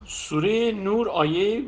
سوره نور آیه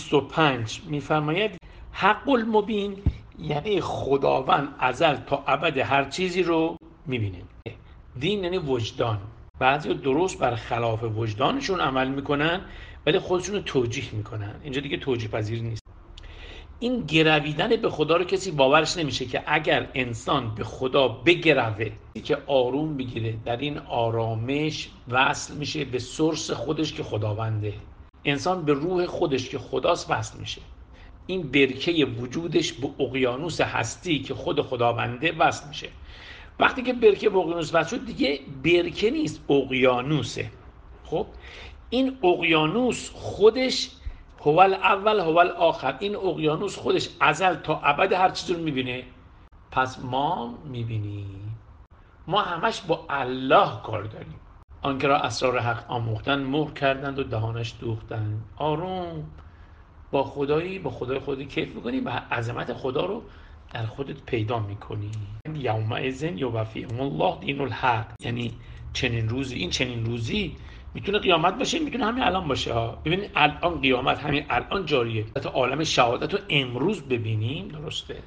25 میفرماید حق المبین، یعنی خداوند ازل تا ابد هر چیزی رو میبینه. دین یعنی وجدان. بعضی درست بر خلاف وجدانشون عمل میکنن ولی خودشون رو توجیه میکنن. اینجا دیگه توجیه پذیر نیست. این گرویدن به خدا رو کسی باورش نمیشه که اگر انسان به خدا بگروه که آروم بگیره، در این آرامش وصل میشه به سورس خودش که خداونده. انسان به روح خودش که خداست وصل میشه. این برکه وجودش به اقیانوس هستی که خود خداونده وصل میشه. وقتی که برکه به اقیانوس وصل شد دیگه برکه نیست، اقیانوسه. خب این اقیانوس خودش هو الاول هو الاخر، این اقیانوس خودش ازل تا ابد هر چیز رو میبینه. پس ما میبینیم، ما همش با الله کار داریم. آنکه را اسرار حق آموختن مهر کردند و دهانش دوختند. آروم با خدایی، با خدای خودی کیف میکنی و عظمت خدا رو در خودت پیدا میکنی. یومئذ یوفیهم الله دین الحق، یعنی چنین روزی، این چنین روزی میتونه قیامت باشه، میتونه همین الان باشه ها. ببینید الان قیامت همین الان جاریه. تا عالم شهادت رو امروز ببینیم، درسته؟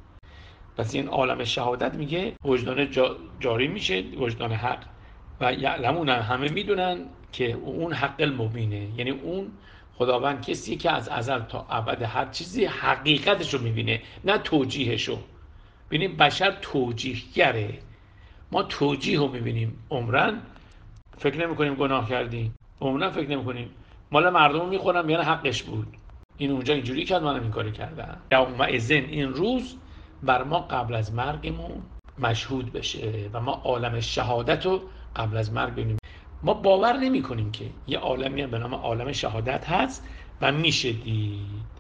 پس این عالم شهادت میگه وجدان جاری میشه، وجدان حق، و یعلمون، همه میدونن که اون حق المبینه، یعنی اون خداوند کسیه که از ازل تا ابد هر چیزی حقیقتش رو میبینه، نه توجیهشو. ببینیم بشر توجیهگره، ما توجیه رو میبینیم. عمرن فکر نمی کنیم گناه کردیم، عمرن فکر نمی کنیم مال مردم میخورم یعنی حقش بود، این اونجا اینجوری کرد منم این کاری کردم. یومئذ، این روز بر ما قبل از مرگمون مشهود بشه و ما عالم شهادت رو قبل از مرگ ببینیم. ما باور نمی کنیم که یه عالمی به نام عالم شهادت هست و میشه دید.